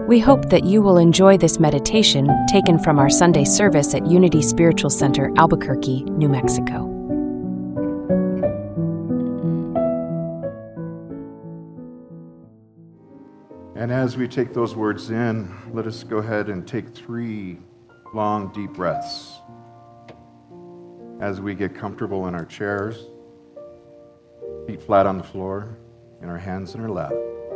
We hope that you will enjoy this meditation taken from our Sunday service at Unity Spiritual Center, Albuquerque, New Mexico. And as we take those words in, let us go ahead and take 3 long, deep breaths as we get comfortable in our chairs, feet flat on the floor, and our hands in our lap.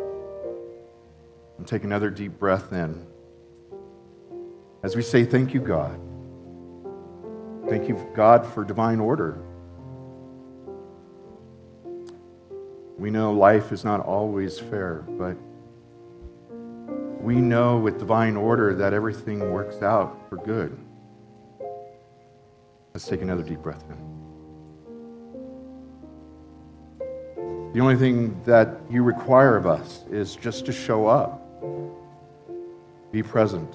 And take another deep breath in as we say, thank you, God. Thank you, God, for divine order. We know life is not always fair, but we know with divine order that everything works out for good. Let's take another deep breath in. The only thing that you require of us is just to show up. Be present.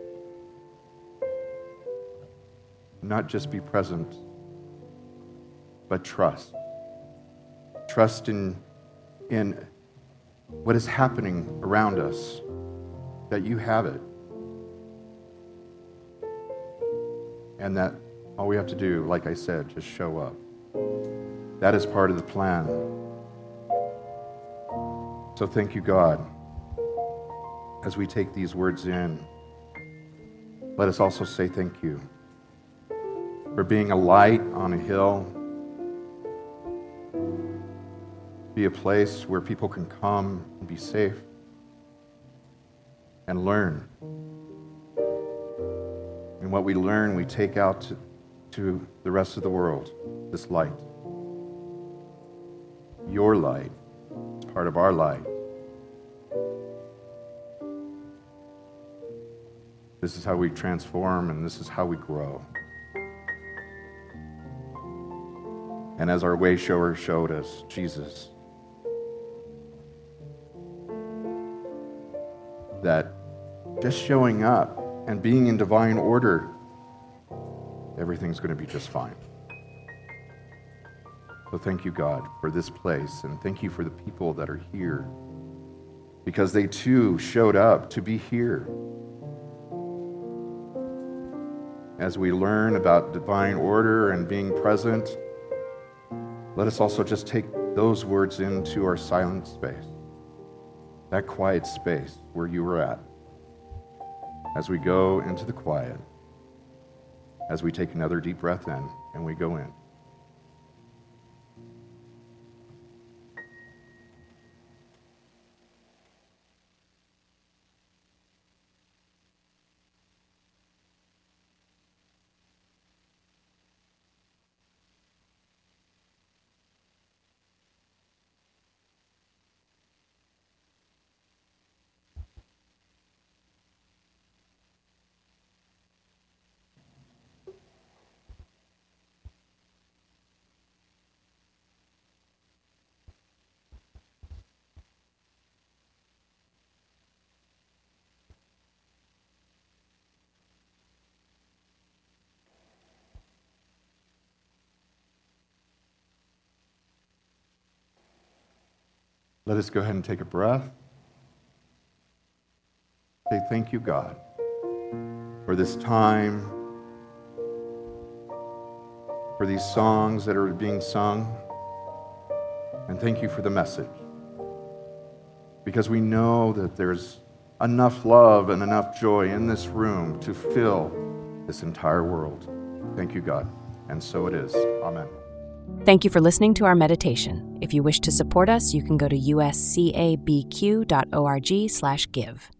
Not just be present, but trust. Trust in what is happening around us, that you have it. And that all we have to do, like I said, just show up. That is part of the plan. So thank you, God. As we take these words in, let us also say thank you for being a light on a hill, be a place where people can come and be safe and learn. And what we learn, we take out to the rest of the world, this light. Your light is part of our light. This is how we transform, and this is how we grow. And as our way shower showed us, Jesus, that just showing up and being in divine order, everything's going to be just fine. So thank you, God, for this place, and thank you for the people that are here, because they too showed up to be here. As we learn about divine order and being present, let us also just take those words into our silent space, that quiet space where you were at. As we go into the quiet, as we take another deep breath in and we go in. Let us go ahead and take a breath. Say, thank you, God, for this time, for these songs that are being sung, and thank you for the message. Because we know that there's enough love and enough joy in this room to fill this entire world. Thank you, God. And so it is. Amen. Thank you for listening to our meditation. If you wish to support us, you can go to uscabq.org/give.